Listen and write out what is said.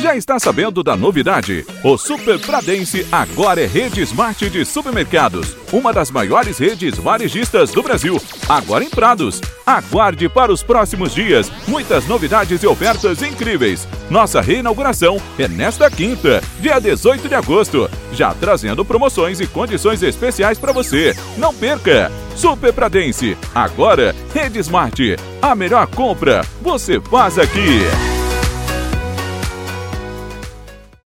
Já está sabendo da novidade? O Super Pradense agora é rede Smart de supermercados, uma das maiores redes varejistas do Brasil, agora em Prados. Aguarde para os próximos dias muitas novidades e ofertas incríveis. Nossa reinauguração é nesta quinta, dia 18 de agosto, já trazendo promoções e condições especiais para você. Não perca! Super Pradense, agora Rede Smart. A melhor compra você faz aqui.